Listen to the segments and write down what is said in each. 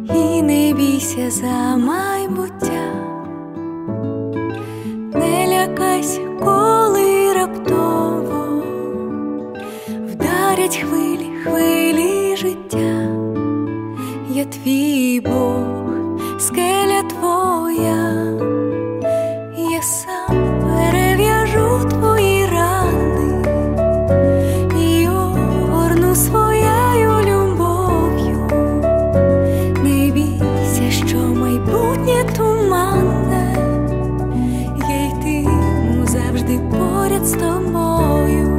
і не бійся за майбуття, не лякайся, коли раптово вдарять хвилі, хвилі життя. Я твій Бог, скеля твоя, я сам перев'яжу твої рани і огорну своєю любов'ю. Не бійся, що майбутнє туманне, я йтиму завжди поряд з тобою.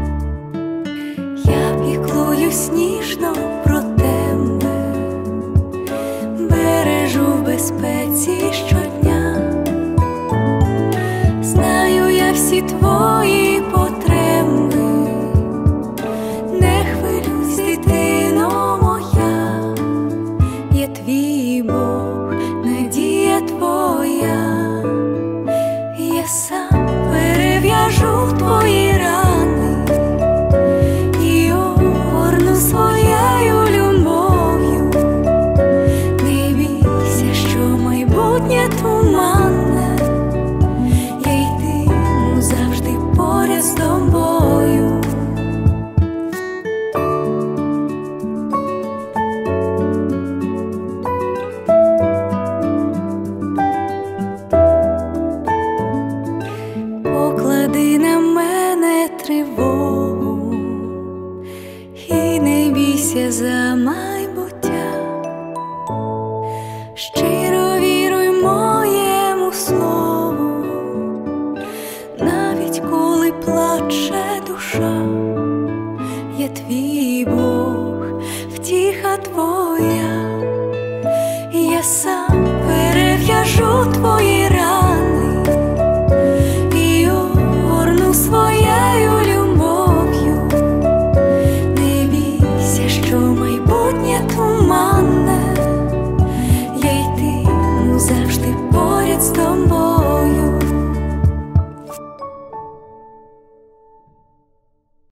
Я піклуюсь ніжно про тебе, бережу в безпеці щодня. Знаю я всі твої потреби, не хвилюйся, дитино моя, я твій Бог, надія твоя. Я сам перев'яжу твої рани і огорну своєю любов'ю. Не бійся, що майбутнє туманне, я йтиму завжди поряд з тобою. Поклади на мене тривогу і не бійся за майбуття.